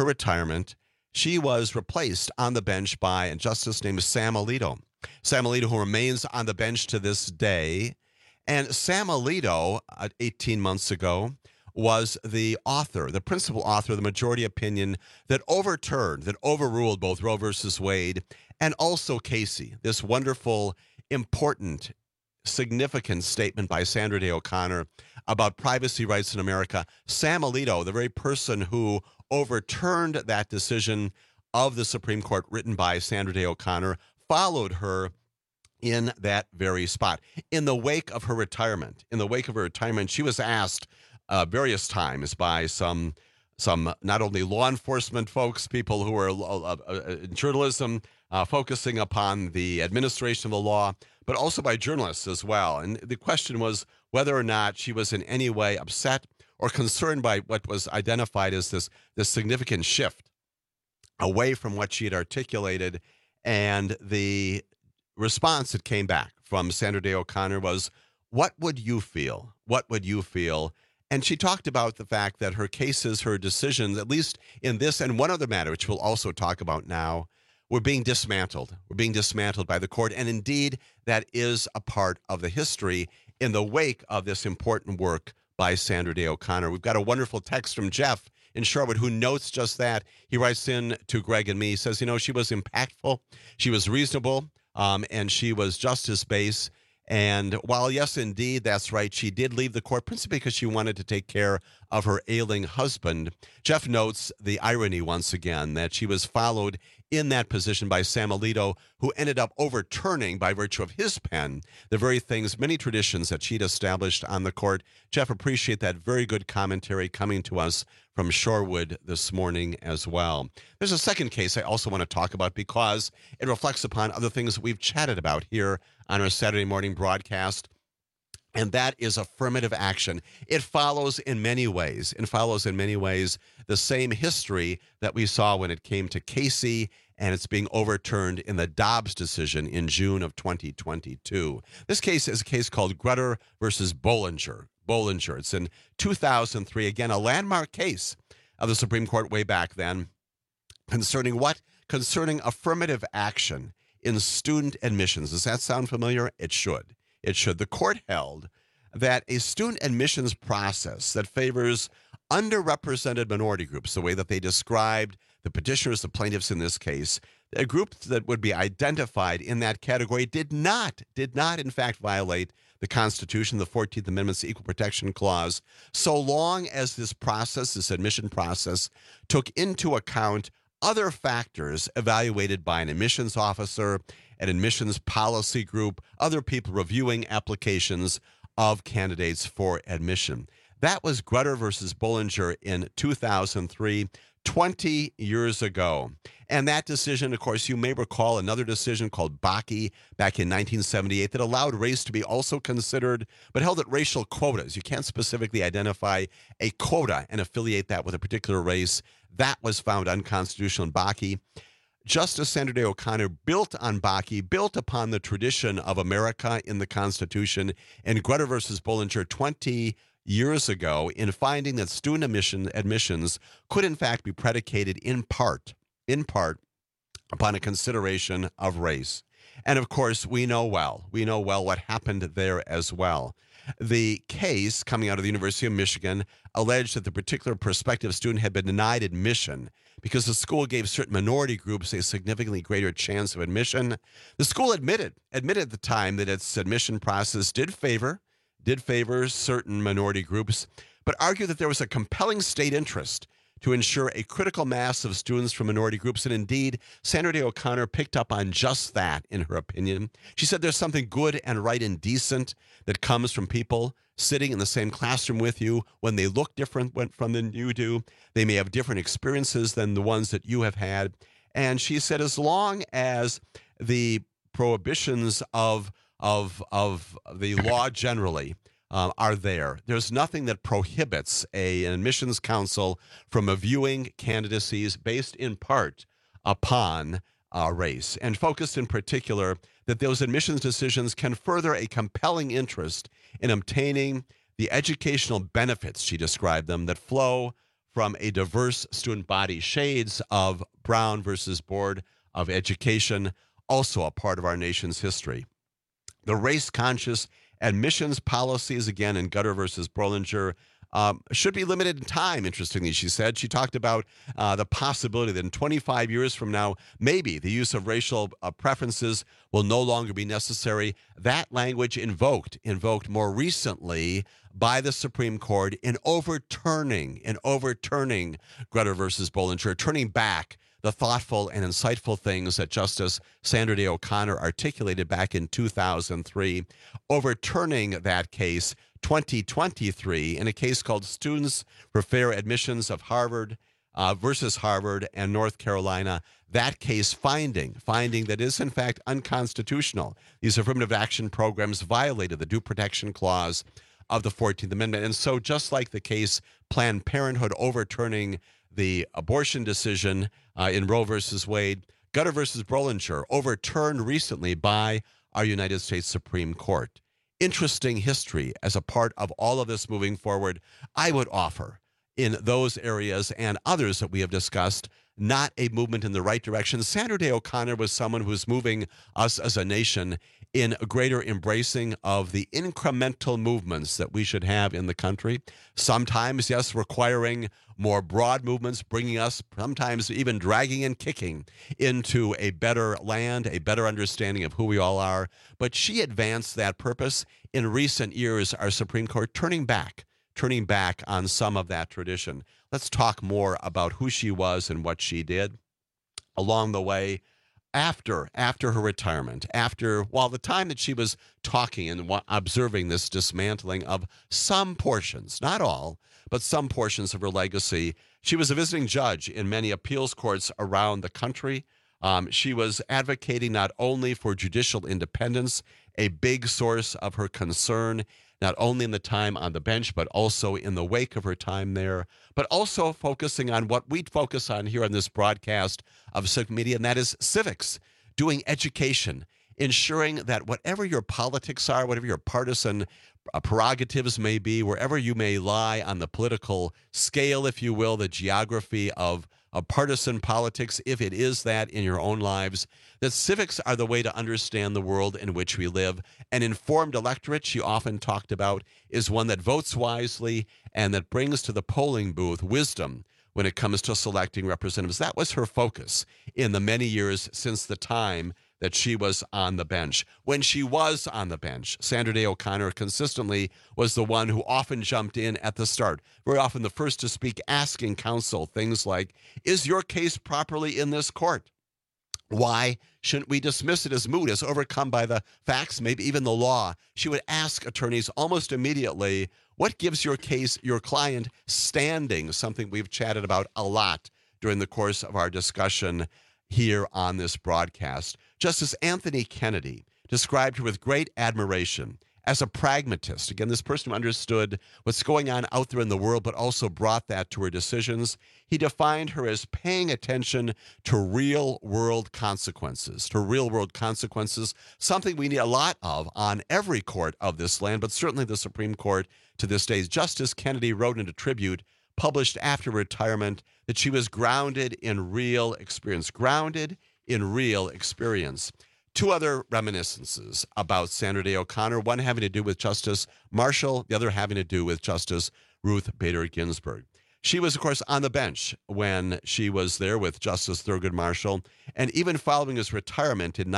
she was replaced on the bench by a justice named Sam Alito. Sam Alito, who remains on the bench to this day. And Sam Alito, 18 months ago, was the principal author of the majority opinion that overruled both Roe versus Wade and also Casey, this wonderful, important, significant statement by Sandra Day O'Connor about privacy rights in America. Sam Alito, the very person who overturned that decision of the Supreme Court written by Sandra Day O'Connor, followed her in that very spot. In the wake of her retirement, she was asked various times by some not only law enforcement folks, people who are in journalism, focusing upon the administration of the law, but also by journalists as well. And the question was whether or not she was in any way upset or concerned by what was identified as this significant shift away from what she had articulated. And the response that came back from Sandra Day O'Connor was, what would you feel? What would you feel? And she talked about the fact that her cases, her decisions, at least in this and one other matter, which we'll also talk about now, were being dismantled. Were being dismantled by the court. And indeed, that is a part of the history in the wake of this important work by Sandra Day O'Connor. We've got a wonderful text from Jeff in Sherwood who notes just that. He writes in to Greg and me, says, she was impactful, she was reasonable, and she was justice-based. And while, yes, indeed, that's right, she did leave the court principally because she wanted to take care of her ailing husband. Jeff notes the irony once again that she was followed in that position by Sam Alito, who ended up overturning, by virtue of his pen, the very things, many traditions that she'd established on the court. Jeff, appreciate that very good commentary coming to us from Shorewood this morning as well. There's a second case I also want to talk about because it reflects upon other things that we've chatted about here on our Saturday morning broadcast. And that is affirmative action. It follows in many ways. The same history that we saw when it came to Casey, and it's being overturned in the Dobbs decision in June of 2022. This case is a case called Grutter versus Bollinger. It's in 2003. Again, a landmark case of the Supreme Court way back then. Concerning what? Concerning affirmative action in student admissions. Does that sound familiar? It should. The court held that a student admissions process that favors underrepresented minority groups, the way that they described the petitioners, the plaintiffs in this case, a group that would be identified in that category did not in fact violate the Constitution, the 14th Amendment's Equal Protection Clause, so long as this process, this admission process, took into account other factors evaluated by an admissions officer, an admissions policy group, other people reviewing applications of candidates for admission. That was Grutter versus Bollinger in 2003, 20 years ago. And that decision, of course, you may recall another decision called Bakke back in 1978 that allowed race to be also considered, but held that racial quotas. You can't specifically identify a quota and affiliate that with a particular race. That was found unconstitutional in Bakke. Justice Sandra Day O'Connor built on Bakke, built upon the tradition of America in the Constitution, and Grutter versus Bollinger 20 years ago in finding that student admissions could in fact be predicated in part upon a consideration of race. And of course, we know well what happened there as well. The case coming out of the University of Michigan alleged that the particular prospective student had been denied admission because the school gave certain minority groups a significantly greater chance of admission. The school admitted at the time that its admission process did favor certain minority groups, but argued that there was a compelling state interest to ensure a critical mass of students from minority groups. And indeed, Sandra Day O'Connor picked up on just that in her opinion. She said there's something good and right and decent that comes from people sitting in the same classroom with you when they look different from than you do. They may have different experiences than the ones that you have had. And she said as long as the prohibitions of the law generally are there, there's nothing that prohibits an admissions council from reviewing candidacies based in part upon race, and focused in particular that those admissions decisions can further a compelling interest in obtaining the educational benefits, she described them, that flow from a diverse student body. Shades of Brown versus Board of Education, also a part of our nation's history. The race-conscious admissions policies, again, in Grutter versus Bollinger, should be limited in time, interestingly, she said. She talked about the possibility that in 25 years from now, maybe the use of racial preferences will no longer be necessary. That language invoked more recently by the Supreme Court in overturning Grutter versus Bollinger, turning back the thoughtful and insightful things that Justice Sandra Day O'Connor articulated back in 2003, overturning that case 2023 in a case called Students for Fair Admissions of Harvard versus Harvard and North Carolina. That case finding that is in fact unconstitutional. These affirmative action programs violated the Due Protection Clause of the 14th Amendment. And so just like the case Planned Parenthood overturning the abortion decision in Roe versus Wade, Grutter versus Bollinger overturned recently by our United States Supreme Court. Interesting history as a part of all of this moving forward. I would offer in those areas and others that we have discussed, not a movement in the right direction. Sandra Day O'Connor was someone who's moving us as a nation in a greater embracing of the incremental movements that we should have in the country. Sometimes, yes, requiring more broad movements, bringing us, sometimes even dragging and kicking into a better land, a better understanding of who we all are. But she advanced that purpose. In recent years, our Supreme Court turning back on some of that tradition. Let's talk more about who she was and what she did. along the way after her retirement, while the time that she was talking and observing this dismantling of some portions, not all, but some portions of her legacy, she was a visiting judge in many appeals courts around the country. She was advocating not only for judicial independence, a big source of her concern, not only in the time on the bench, but also in the wake of her time there, but also focusing on what we focus on here on this broadcast of Civic Media, and that is civics, doing education, ensuring that whatever your politics are, whatever your partisan prerogatives may be, wherever you may lie on the political scale, if you will, the geography of partisan politics, if it is that in your own lives, that civics are the way to understand the world in which we live. An informed electorate, she often talked about, is one that votes wisely and that brings to the polling booth wisdom when it comes to selecting representatives. That was her focus in the many years since the time that she was on the bench. When she was on the bench, Sandra Day O'Connor consistently was the one who often jumped in at the start, very often the first to speak, asking counsel things like, is your case properly in this court? Why shouldn't we dismiss it as moot, as overcome by the facts, maybe even the law? She would ask attorneys almost immediately, what gives your case, your client, standing? Something we've chatted about a lot during the course of our discussion here on this broadcast. Justice Anthony Kennedy described her with great admiration as a pragmatist. Again, this person who understood what's going on out there in the world, but also brought that to her decisions. He defined her as paying attention to real-world consequences, something we need a lot of on every court of this land, but certainly the Supreme Court to this day. Justice Kennedy wrote in a tribute published after retirement that she was grounded in real experience. Two other reminiscences about Sandra Day O'Connor, one having to do with Justice Marshall, the other having to do with Justice Ruth Bader Ginsburg. She was, of course, on the bench when she was there with Justice Thurgood Marshall, and even following his retirement in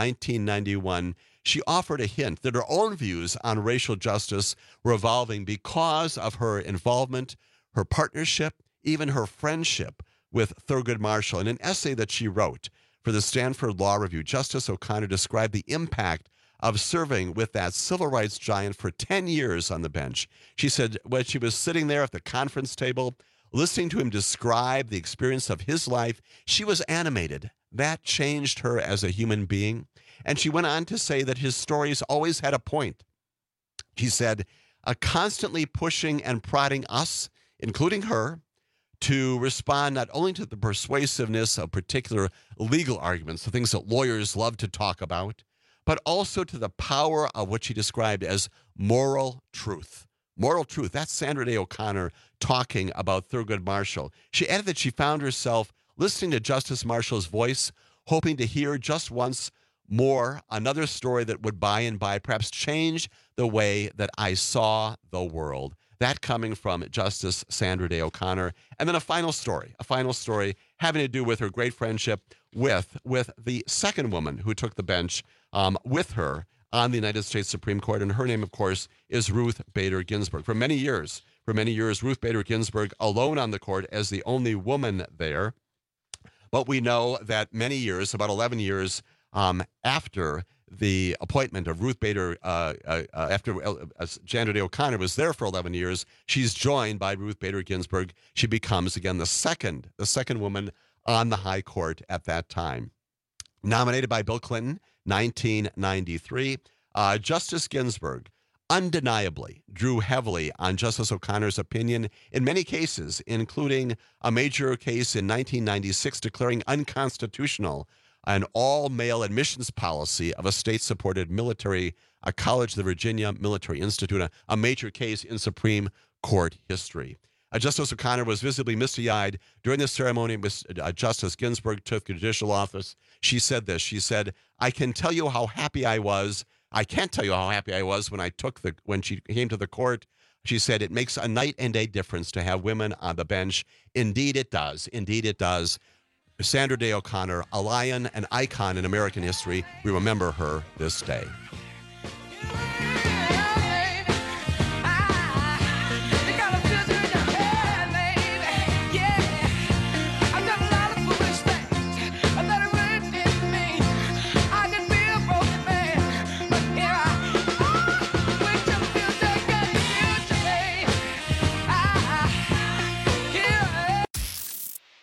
1991, she offered a hint that her own views on racial justice were evolving because of her involvement, her partnership, even her friendship with Thurgood Marshall. In an essay that she wrote for the Stanford Law Review, Justice O'Connor described the impact of serving with that civil rights giant for 10 years on the bench. She said when she was sitting there at the conference table, listening to him describe the experience of his life, she was animated. That changed her as a human being. And she went on to say that his stories always had a point. She said, constantly pushing and prodding us, including her, to respond not only to the persuasiveness of particular legal arguments, the things that lawyers love to talk about, but also to the power of what she described as moral truth. Moral truth. That's Sandra Day O'Connor talking about Thurgood Marshall. She added that she found herself listening to Justice Marshall's voice, hoping to hear just once more another story that would by and by perhaps change the way that I saw the world. That coming from Justice Sandra Day O'Connor. And then a final story having to do with her great friendship with the second woman who took the bench with her on the United States Supreme Court. And her name, of course, is Ruth Bader Ginsburg. For many years, Ruth Bader Ginsburg alone on the court as the only woman there. But we know that many years, about 11 years after the appointment of Ruth Bader, after Sandra Day O'Connor was there for 11 years, she's joined by Ruth Bader Ginsburg. She becomes, again, the second woman on the high court at that time. Nominated by Bill Clinton, 1993, Justice Ginsburg undeniably drew heavily on Justice O'Connor's opinion in many cases, including a major case in 1996 declaring unconstitutional an all-male admissions policy of a state-supported military college, the Virginia Military Institute, a major case in Supreme Court history. Justice O'Connor was visibly misty-eyed during the ceremony. Justice Ginsburg took the judicial office. She said this. She said, I can't tell you how happy I was when she came to the court. She said, it makes a night and day difference to have women on the bench. Indeed it does. Indeed it does. Sandra Day O'Connor, a lion, an icon in American history. We remember her this day. I done a lot of foolish things.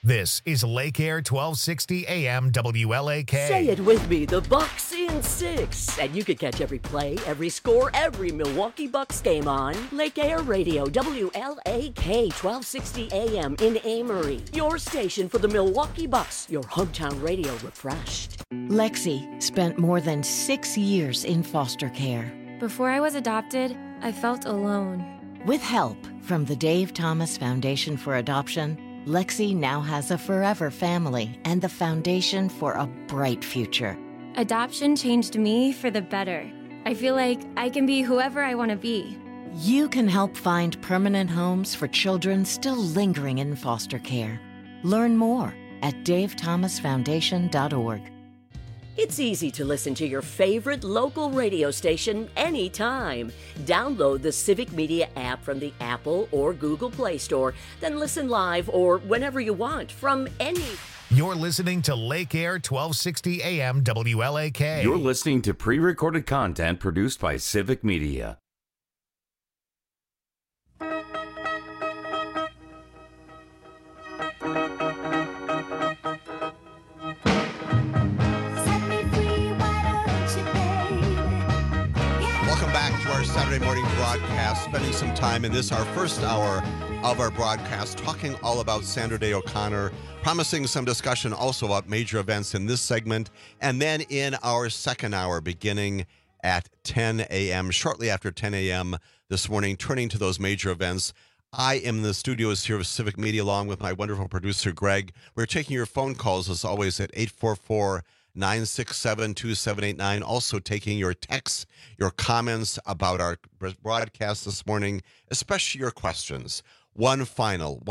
This is Lake Air 1260 AM WLAK. Say it with me, the Bucks in 6. And you can catch every play, every score, every Milwaukee Bucks game on Lake Air Radio, WLAK 1260 AM in Amory. Your station for the Milwaukee Bucks, your hometown radio refreshed. Lexi spent more than 6 years in foster care. Before I was adopted, I felt alone. With help from the Dave Thomas Foundation for Adoption, Lexi now has a forever family and the foundation for a bright future. Adoption changed me for the better. I feel like I can be whoever I want to be. You can help find permanent homes for children still lingering in foster care. Learn more at davethomasfoundation.org. It's easy to listen to your favorite local radio station anytime. Download the Civic Media app from the Apple or Google Play Store, then listen live or whenever you want from any... You're listening to Lake Air 1260 AM WLAK. You're listening to pre-recorded content produced by Civic Media. Saturday morning broadcast, spending some time in this, our first hour of our broadcast, talking all about Sandra Day O'Connor, promising some discussion also about major events in this segment, and then in our second hour, beginning at 10 a.m., shortly after 10 a.m. this morning, turning to those major events. I am in the studios here with Civic Media, along with my wonderful producer, Greg. We're taking your phone calls, as always, at 844-967-2789. Also taking your texts, your comments about our broadcast this morning, especially your questions. One final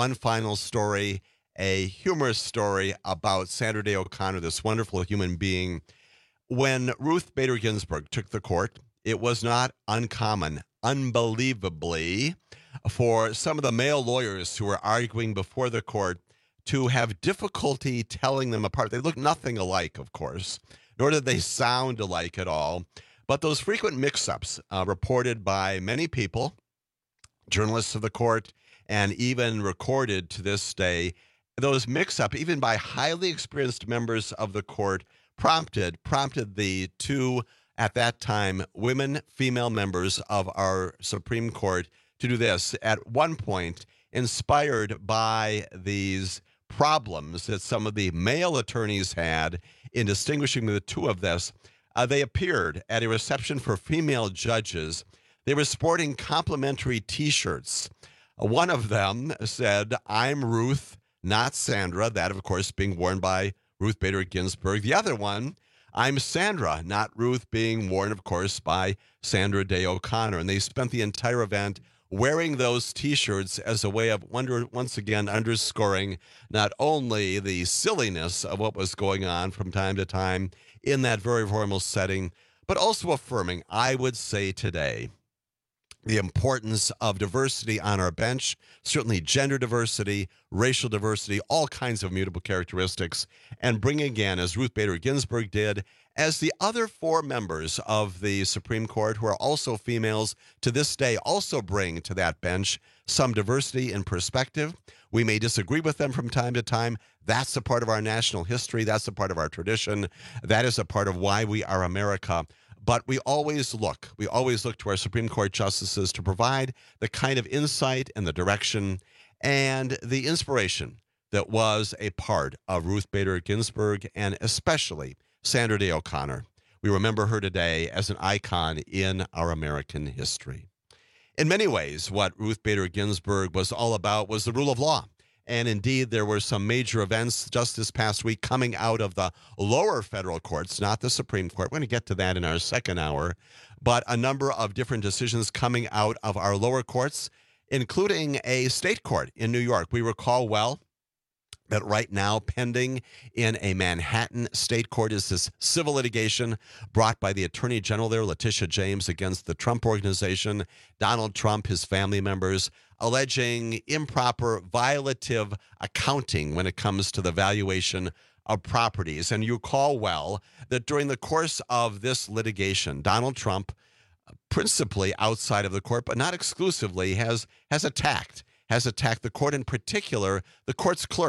story, a humorous story about Sandra Day O'Connor, this wonderful human being. When Ruth Bader Ginsburg took the court, it was not uncommon, unbelievably, for some of the male lawyers who were arguing before the court to have difficulty telling them apart. They look nothing alike, of course, nor did they sound alike at all. But those frequent mix-ups reported by many people, journalists of the court, and even recorded to this day, those mix-up, even by highly experienced members of the court, prompted the two, at that time, female members of our Supreme Court to do this. At one point, inspired by these problems that some of the male attorneys had in distinguishing the two of this, they appeared at a reception for female judges. They were sporting complimentary T-shirts. One of them said, "I'm Ruth, not Sandra," that, of course, being worn by Ruth Bader Ginsburg. The other one, "I'm Sandra, not Ruth," being worn, of course, by Sandra Day O'Connor. And they spent the entire event wearing those T-shirts as a way of once again underscoring not only the silliness of what was going on from time to time in that very formal setting, but also affirming, I would say today, the importance of diversity on our bench, certainly gender diversity, racial diversity, all kinds of mutable characteristics, and bring again, as Ruth Bader Ginsburg did, as the other four members of the Supreme Court, who are also females to this day, also bring to that bench some diversity in perspective. We may disagree with them from time to time. That's a part of our national history. That's a part of our tradition. That is a part of why we are America. But we always look to our Supreme Court justices to provide the kind of insight and the direction and the inspiration that was a part of Ruth Bader Ginsburg and especially Sandra Day O'Connor. We remember her today as an icon in our American history. In many ways, what Ruth Bader Ginsburg was all about was the rule of law. And indeed, there were some major events just this past week coming out of the lower federal courts, not the Supreme Court. We're going to get to that in our second hour. But a number of different decisions coming out of our lower courts, including a state court in New York. We recall well that right now pending in a Manhattan state court is this civil litigation brought by the Attorney General there, Letitia James, against the Trump Organization, Donald Trump, his family members, alleging improper, violative accounting when it comes to the valuation of properties. And you recall well that during the course of this litigation, Donald Trump, principally outside of the court, but not exclusively, has attacked the court, in particular, the court's clerk,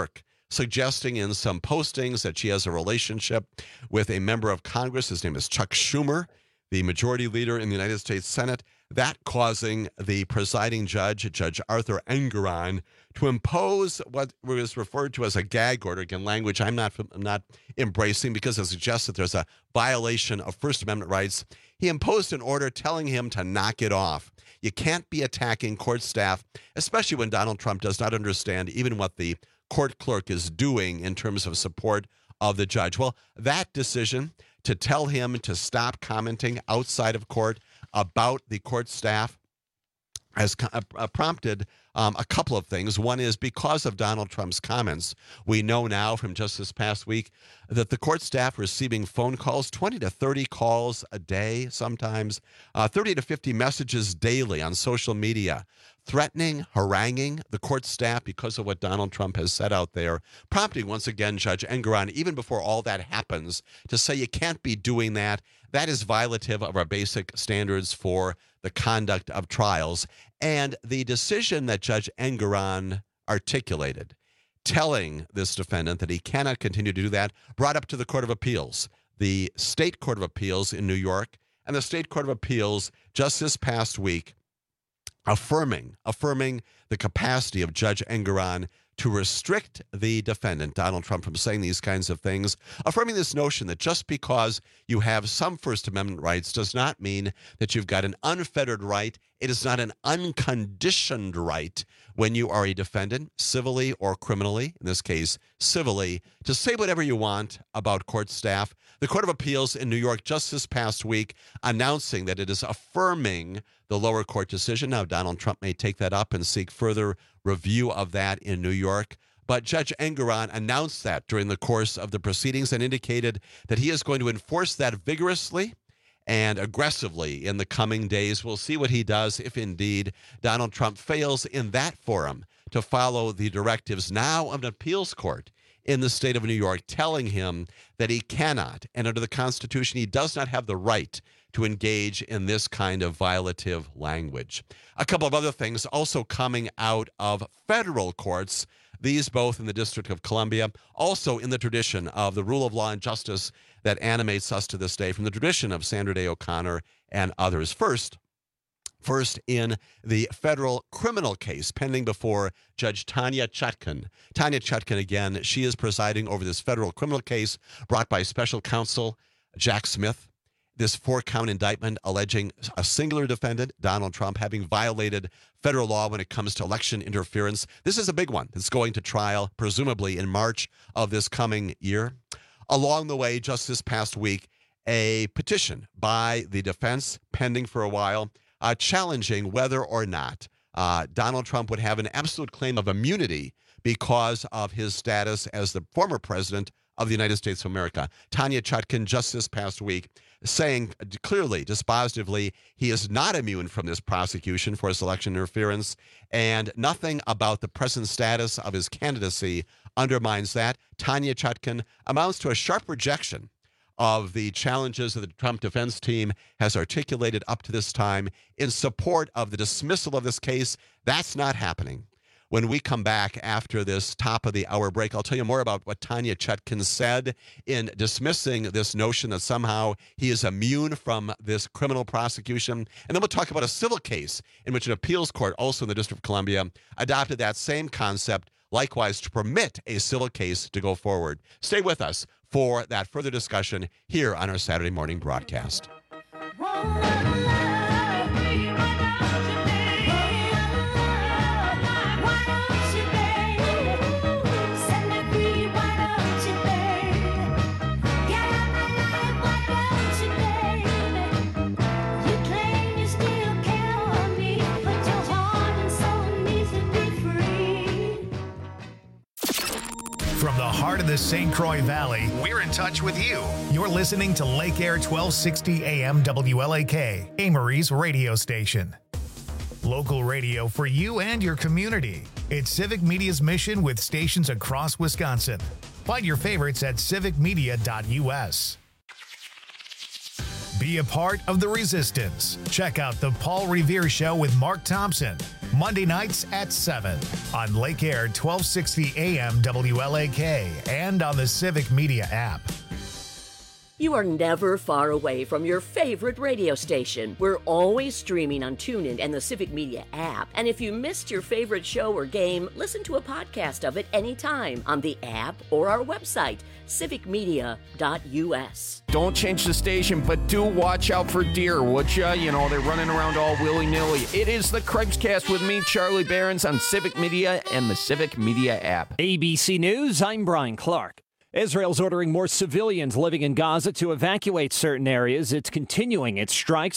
suggesting in some postings that she has a relationship with a member of Congress. His name is Chuck Schumer, the majority leader in the United States Senate. That causing the presiding judge, Judge Arthur Engoron, to impose what was referred to as a gag order. Again, language I'm not embracing because it suggests that there's a violation of First Amendment rights. He imposed an order telling him to knock it off. You can't be attacking court staff, especially when Donald Trump does not understand even what the court clerk is doing in terms of support of the judge. Well, that decision to tell him to stop commenting outside of court about the court staff has prompted a couple of things. One is because of Donald Trump's comments, we know now from just this past week that the court staff receiving phone calls, 20 to 30 calls a day, sometimes 30 to 50 messages daily on social media, threatening, haranguing the court staff because of what Donald Trump has said out there, prompting once again Judge Engoron, even before all that happens, to say you can't be doing that. That is violative of our basic standards for the conduct of trials. And the decision that Judge Engoron articulated, telling this defendant that he cannot continue to do that, brought up to the Court of Appeals, the State Court of Appeals in New York, and the State Court of Appeals just this past week, affirming the capacity of Judge Engoron to restrict the defendant, Donald Trump, from saying these kinds of things, affirming this notion that just because you have some First Amendment rights does not mean that you've got an unfettered right. It is not an unconditioned right when you are a defendant, civilly or criminally, in this case, civilly, to say whatever you want about court staff. The Court of Appeals in New York just this past week announcing that it is affirming the lower court decision. Now, Donald Trump may take that up and seek further review of that in New York. But Judge Engoron announced that during the course of the proceedings and indicated that he is going to enforce that vigorously and aggressively in the coming days. We'll see what he does if indeed Donald Trump fails in that forum to follow the directives now of an appeals court in the state of New York, telling him that he cannot, and under the Constitution, he does not have the right to engage in this kind of violative language. A couple of other things also coming out of federal courts, these both in the District of Columbia, also in the tradition of the rule of law and justice that animates us to this day, from the tradition of Sandra Day O'Connor and others. First, in the federal criminal case pending before Judge Tanya Chutkan. Tanya Chutkan, again, she is presiding over this federal criminal case brought by special counsel Jack Smith. This 4-count indictment alleging a singular defendant, Donald Trump, having violated federal law when it comes to election interference. This is a big one. It's going to trial, presumably in March of this coming year. Along the way, just this past week, a petition by the defense pending for a while, challenging whether or not Donald Trump would have an absolute claim of immunity because of his status as the former president of the United States of America. Tanya Chutkan just this past week saying clearly, dispositively, he is not immune from this prosecution for his election interference, and nothing about the present status of his candidacy undermines that. Tanya Chutkan amounts to a sharp rejection of the challenges that the Trump defense team has articulated up to this time in support of the dismissal of this case. That's not happening. When we come back after this top-of-the-hour break, I'll tell you more about what Tanya Chutkan said in dismissing this notion that somehow he is immune from this criminal prosecution. And then we'll talk about a civil case in which an appeals court, also in the District of Columbia, adopted that same concept, likewise to permit a civil case to go forward. Stay with us for that further discussion here on our Saturday morning broadcast. From the heart of the St. Croix Valley, we're in touch with you. You're listening to Lake Air 1260 AM WLAK, Amory's radio station. Local radio for you and your community. It's Civic Media's mission with stations across Wisconsin. Find your favorites at civicmedia.us. Be a part of the resistance. Check out The Paul Revere Show with Mark Thompson, Monday nights at 7 on Lake Air 1260 AM WLAK and on the Civic Media app. You are never far away from your favorite radio station. We're always streaming on TuneIn and the Civic Media app. And if you missed your favorite show or game, listen to a podcast of it anytime on the app or our website, civicmedia.us. Don't change the station, but do watch out for deer, would ya? You know, they're running around all willy-nilly. It is the Craig's Cast with me, Charlie Behrens, on Civic Media and the Civic Media app. ABC News, I'm Brian Clark. Israel's ordering more civilians living in Gaza to evacuate certain areas. It's continuing its strikes